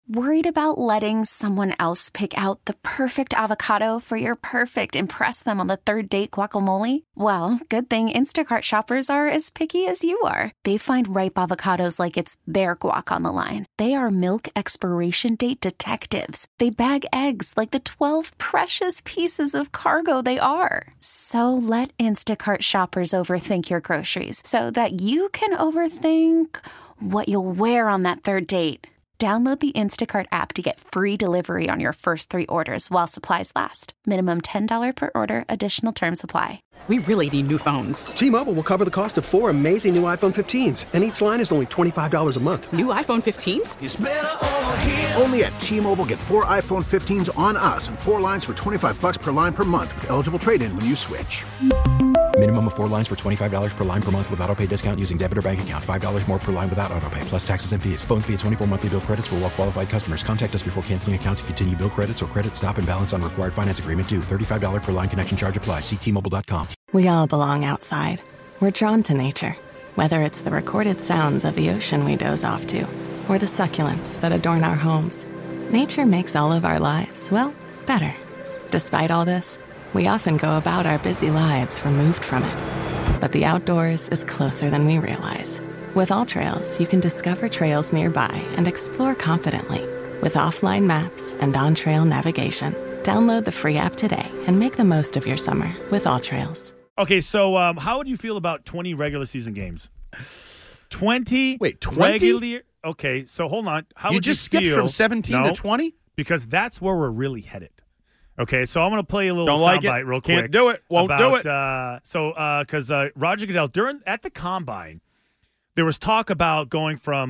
Worried about letting someone else pick out the perfect avocado for your perfect impress them on the third date guacamole? Well, good thing Instacart shoppers are as picky as you are. They find ripe avocados like it's their guac on the line. They are milk expiration date detectives. They bag eggs like the 12 precious pieces of cargo they are. So let Instacart shoppers overthink your groceries so that you can overthink what you'll wear on that third date. Download the Instacart app to get free delivery on your first 3 orders while supplies last. Minimum $10 per order. Additional terms apply. We really need new phones. T-Mobile will cover the cost of 4 amazing new iPhone 15s, and each line is only $25 a month. New iPhone 15s? It's better over here. Only at T-Mobile, get 4 iPhone 15s on us and 4 lines for $25 per line per month with eligible trade-in when you switch. Minimum of 4 lines for $25 per line per month with autopay discount using debit or bank account. $5 more per line without autopay, plus taxes and fees. Phone fee at 24 monthly bill credits for well-qualified customers. Contact us before canceling account to continue bill credits or credit stop and balance on required finance agreement due. $35 per line connection charge applies. See T-Mobile.com. We all belong outside. We're drawn to nature. Whether it's the recorded sounds of the ocean we doze off to, or the succulents that adorn our homes, nature makes all of our lives, well, better. Despite all this, we often go about our busy lives removed from it. But the outdoors is closer than we realize. With AllTrails, you can discover trails nearby and explore confidently. With offline maps and on-trail navigation, download the free app today and make the most of your summer with AllTrails. Okay, so how would you feel about 20 regular season games? 20? Wait, 20? Regular. Okay, so hold on. How you would just you skipped from 17 to 20? Because that's where we're really headed. Okay, so I'm going to play a little Don't like soundbite it. real quick. Can't do it. Won't do it. Because Roger Goodell, at the Combine, there was talk about going from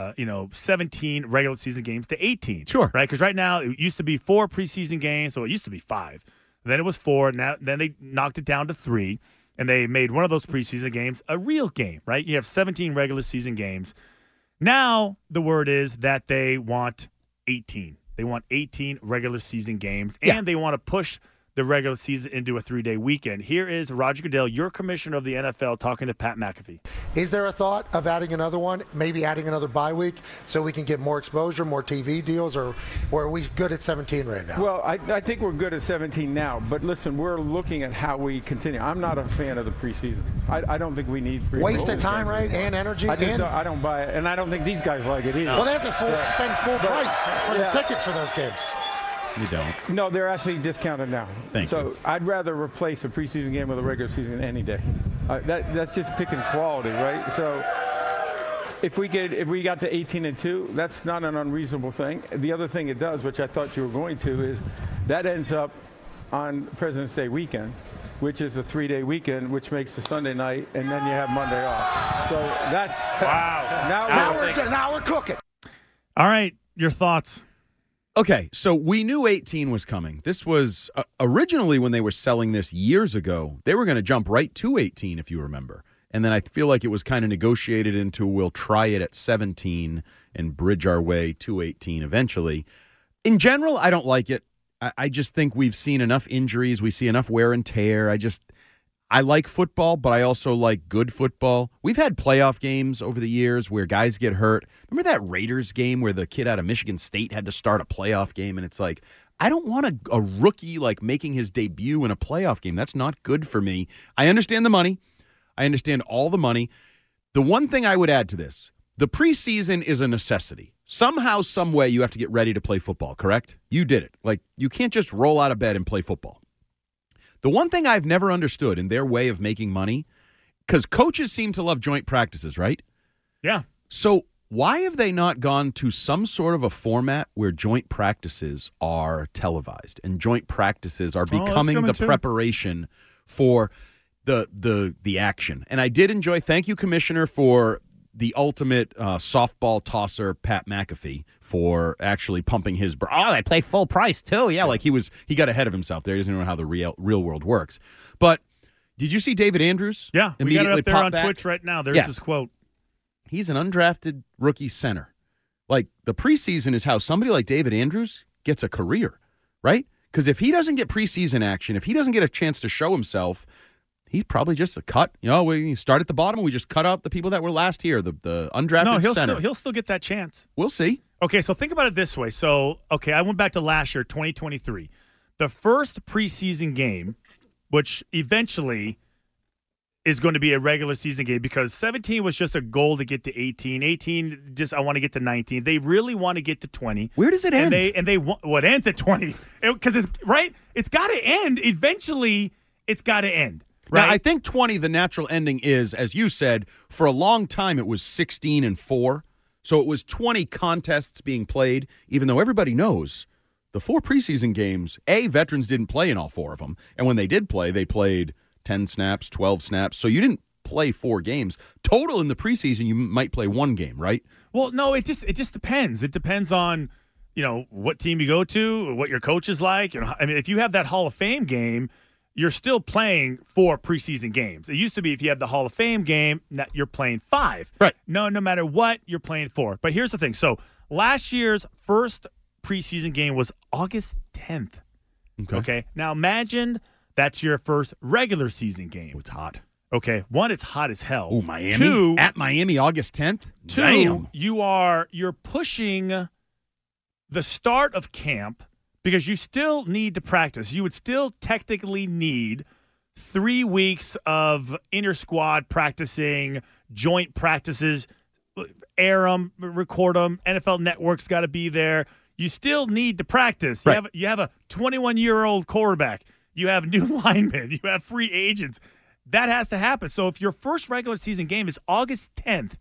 17 regular season games to 18. Sure. Right? Because right now it used to be 4 preseason games, so it used to be 5. Then it was 4. Then they knocked it down to 3, and they made one of those preseason games a real game. Right? You have 17 regular season games. Now the word is that they want 18. They want 18 regular season games, and they want to push the regular season into a 3-day weekend. Here is Roger Goodell, your commissioner of the NFL, talking to Pat McAfee. Is there a thought of adding another one, maybe adding another bye week so we can get more exposure, more TV deals, or are we good at 17 right now? Well, I think we're good at 17 now, but listen, we're looking at how we continue. I'm not a fan of the preseason. I don't think we need waste of time, right, and energy. I don't buy it, and I don't think these guys like it either. Well, they have to spend full price for the tickets for those games. You don't. No, they're actually discounted now. Thank you. I'd rather replace a preseason game with a regular season any day. That's just picking quality, right? So if we got to 18-2, that's not an unreasonable thing. The other thing it does, which I thought you were going to, is that ends up on President's Day weekend, which is a 3-day weekend, which makes the Sunday night, and then you have Monday off. So that's wow. Now we're cooking. All right, your thoughts. Okay, so we knew 18 was coming. This was originally when they were selling this years ago, they were going to jump right to 18, if you remember. And then I feel like it was kind of negotiated into we'll try it at 17 and bridge our way to 18 eventually. In general, I don't like it. I just think we've seen enough injuries. We see enough wear and tear. I like football, but I also like good football. We've had playoff games over the years where guys get hurt. Remember that Raiders game where the kid out of Michigan State had to start a playoff game? And it's like, I don't want a rookie like making his debut in a playoff game. That's not good for me. I understand the money. I understand all the money. The one thing I would add to this, the preseason is a necessity. Somehow, some way, you have to get ready to play football, correct? You did it. Like, you can't just roll out of bed and play football. The one thing I've never understood in their way of making money, because coaches seem to love joint practices, right? Yeah. So why have they not gone to some sort of a format where joint practices are televised and joint practices are becoming the preparation for the action? And I did enjoy, thank you, Commissioner, for the ultimate softball tosser, Pat McAfee, for actually pumping his they play full price too. Yeah, like he got ahead of himself there. He doesn't know how the real world works. But did you see David Andrews? Yeah, we got it up there on Twitch right now. There's his quote. He's an undrafted rookie center. Like, the preseason is how somebody like David Andrews gets a career, right? Because if he doesn't get preseason action, if he doesn't get a chance to show himself, he's probably just a cut. We start at the bottom and we just cut out the people that were last here, the undrafted center. He'll still get that chance. We'll see. Okay, so think about it this way. So, okay, I went back to last year, 2023. The first preseason game, which eventually is going to be a regular season game because 17 was just a goal to get to 18. 18, just I want to get to 19. They really want to get to 20. Where does it end? And they it ends at 20 because it's right. It's got to end eventually. It's got to end. Right. Now, I think 20. The natural ending is, as you said, for a long time it was 16-4. So it was 20 contests being played, even though everybody knows the 4 preseason games. Veterans didn't play in all 4 of them, and when they did play, they played 10 snaps, 12 snaps. So you didn't play 4 games. Total in the preseason, you might play 1 game, right? Well, no, it just depends. It depends on, what team you go to, what your coach is like. I mean, if you have that Hall of Fame game, you're still playing 4 preseason games. It used to be if you had the Hall of Fame game, you're playing 5. Right. No matter what, you're playing 4. But here's the thing. So last year's first preseason game was August 10th. Okay. Now imagine that's your first regular season game. It's hot. Okay. 1, it's hot as hell. Oh, Miami. 2, at Miami, August 10th. 2, Damn. you're pushing the start of camp because you still need to practice. You would still technically need 3 weeks of inter-squad practicing, joint practices, air them, record them. NFL Network's got to be there. You still need to practice. Right. You have a 21-year-old quarterback. You have new linemen. You have free agents. That has to happen. So if your first regular season game is August 10th,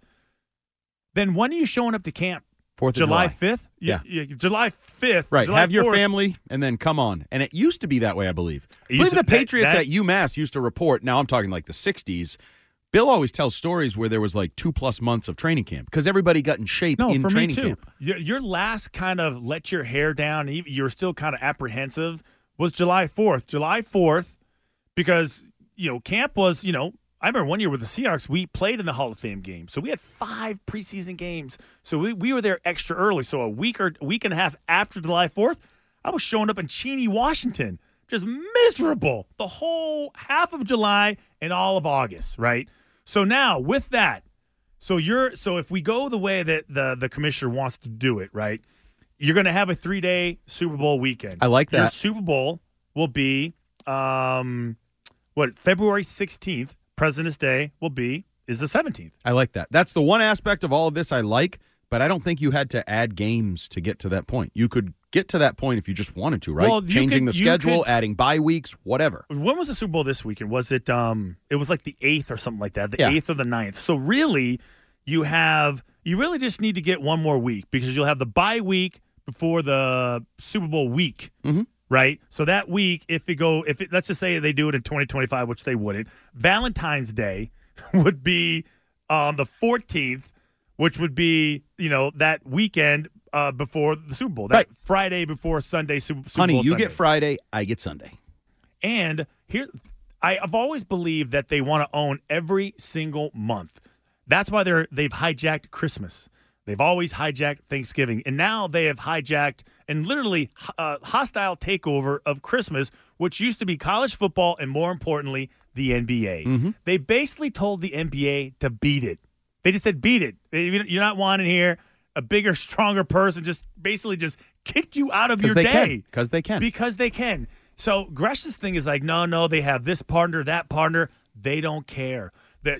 then when are you showing up to camp? 4th of July 5th? Yeah. July 5th. Right. July Have your 4th. family and then come on. And it used to be that way, I believe. I used believe to- the Patriots that- at UMass used to report. Now I'm talking like the 60s. Bill always tells stories where there was like 2+ months of training camp because everybody got in shape in for training me too. camp. Your last kind of let your hair down, you were still kind of apprehensive, was July 4th. July 4th, because, camp was, I remember one year with the Seahawks, we played in the Hall of Fame game. So we had 5 preseason games. So we were there extra early. So a week and a half after July 4th, I was showing up in Cheney, Washington. Just miserable the whole half of July and all of August, right? So now with that, so if we go the way that the commissioner wants to do it, right, you're going to have a 3-day Super Bowl weekend. I like that. Your Super Bowl will be February 16th. President's Day is the 17th. I like that. That's the one aspect of all of this I like, but I don't think you had to add games to get to that point. You could get to that point if you just wanted to, right? Well, Changing the schedule, adding bye weeks, whatever. When was the Super Bowl this weekend? Was it it was like the 8th or something like that, the 8th or the 9th. So really, you really just need to get one more week because you'll have the bye week before the Super Bowl week. Mm-hmm. Right? So that week, let's just say they do it in 2025, which they wouldn't, Valentine's Day would be on the 14th, which would be, that weekend before the Super Bowl. That Friday before Sunday, Super Honey, Bowl you Sunday. get Friday, I get Sunday. And here, I've always believed that they want to own every single month. That's why they've hijacked Christmas. They've always hijacked Thanksgiving, and now they have hijacked and literally hostile takeover of Christmas, which used to be college football and, more importantly, the NBA. Mm-hmm. They basically told the NBA to beat it. They just said, beat it. You're not wanted here. A bigger, stronger person just kicked you out of your day. Because they can. Because they can. So Gresh's thing is like, no, they have this partner, that partner. They don't care.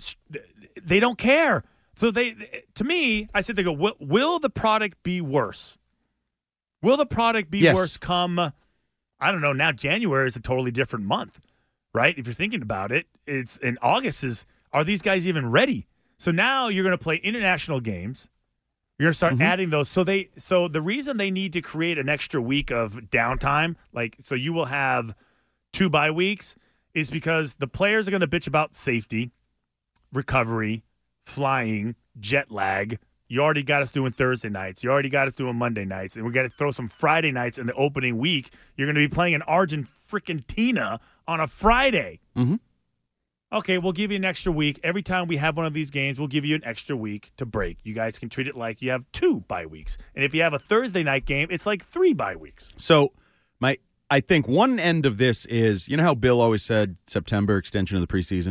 They don't care. So to me, I said, they go, will the product be worse? Will the product be worse come, I don't know, now January is a totally different month, right? If you're thinking about it, it's in August are these guys even ready? So now you're going to play international games. You're going to start adding those. So the reason they need to create an extra week of downtime, so you will have 2 bye weeks, is because the players are going to bitch about safety, recovery, flying, jet lag. You already got us doing Thursday nights. You already got us doing Monday nights. And we got to throw some Friday nights in the opening week. You're going to be playing in Argentina on a Friday. Mm-hmm. Okay, we'll give you an extra week. Every time we have one of these games, we'll give you an extra week to break. You guys can treat it like you have 2 bye weeks. And if you have a Thursday night game, it's like 3 bye weeks. So I think one end of this is, how Bill always said September extension of the preseason?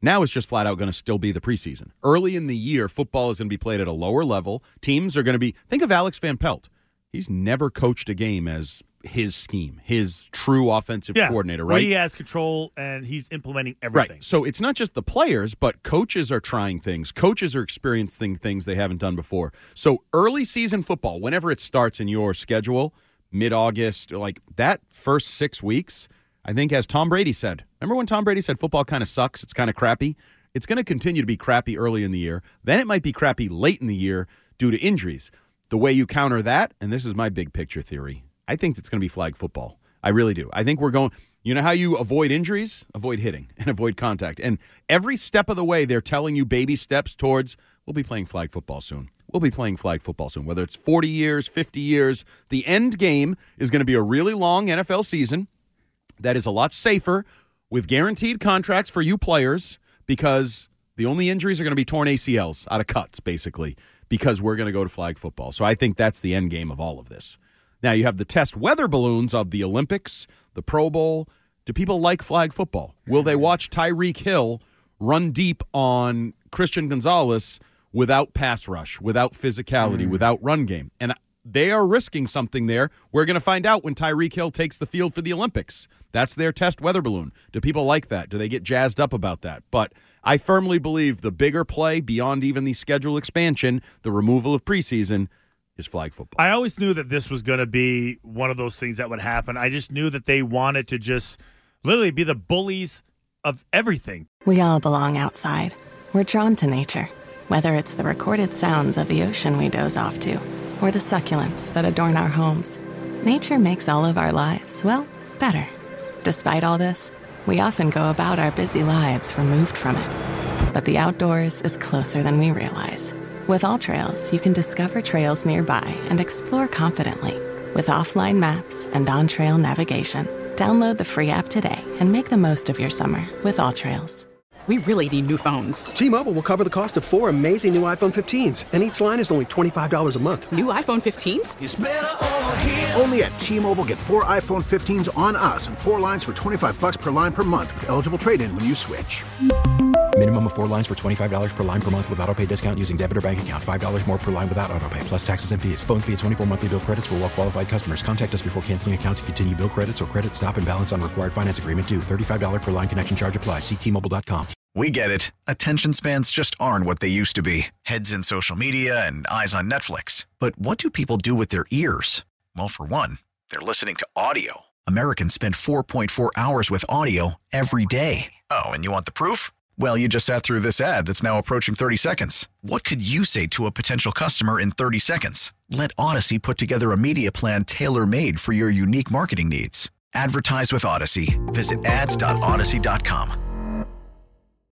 Now it's just flat out going to still be the preseason. Early in the year, football is going to be played at a lower level. Teams are going to be, think of Alex Van Pelt. He's never coached a game as his scheme, his true offensive coordinator, right? Where he has control and he's implementing everything. Right. So it's not just the players, but coaches are trying things. Coaches are experiencing things they haven't done before. So early season football, whenever it starts in your schedule, mid-August, like that first 6 weeks, I think as Tom Brady said, remember when Tom Brady said football kind of sucks, it's kind of crappy? It's going to continue to be crappy early in the year. Then it might be crappy late in the year due to injuries. The way you counter that, and this is my big picture theory, I think it's going to be flag football. I really do. I think we're going, you know how you avoid injuries? Avoid hitting and avoid contact. And every step of the way, they're telling you baby steps towards, we'll be playing flag football soon. We'll be playing flag football soon. Whether it's 40 years, 50 years, the end game is going to be a really long NFL season that is a lot safer with guaranteed contracts for you players because the only injuries are going to be torn ACLs out of cuts, basically, because we're going to go to flag football. So I think that's the end game of all of this. Now, you have the test weather balloons of the Olympics, the Pro Bowl. Do people like flag football? Will they watch Tyreek Hill run deep on Christian Gonzalez without pass rush, without physicality, without run game? And they are risking something there. We're going to find out when Tyreek Hill takes the field for the Olympics. That's their test weather balloon. Do people like that? Do they get jazzed up about that? But I firmly believe the bigger play, beyond even the schedule expansion, the removal of preseason, is flag football. I always knew that this was going to be one of those things that would happen. I just knew that they wanted to just literally be the bullies of everything. We all belong outside. We're drawn to nature, whether it's the recorded sounds of the ocean we doze off to, or the succulents that adorn our homes. Nature makes all of our lives, well, better. Despite all this, we often go about our busy lives removed from it. But the outdoors is closer than we realize. With AllTrails, you can discover trails nearby and explore confidently. With offline maps and on-trail navigation, download the free app today and make the most of your summer with AllTrails. We really need new phones. T-Mobile will cover the cost of 4 amazing new iPhone 15s, and each line is only $25 a month. New iPhone 15s? It's better over here. Only at T-Mobile, get 4 iPhone 15s on us and 4 lines for $25 per line per month with eligible trade-in when you switch. Minimum of 4 lines for $25 per line per month with autopay discount using debit or bank account. $5 more per line without autopay, plus taxes and fees. Phone fee at 24 monthly bill credits for well-qualified customers. Contact us before canceling account to continue bill credits or credit stop and balance on required finance agreement due. $35 per line connection charge applies. See T-Mobile.com. We get it. Attention spans just aren't what they used to be. Heads in social media and eyes on Netflix. But what do people do with their ears? Well, for one, they're listening to audio. Americans spend 4.4 hours with audio every day. Oh, and you want the proof? Well, you just sat through this ad that's now approaching 30 seconds. What could you say to a potential customer in 30 seconds? Let Odyssey put together a media plan tailor-made for your unique marketing needs. Advertise with Odyssey. Visit ads.odyssey.com.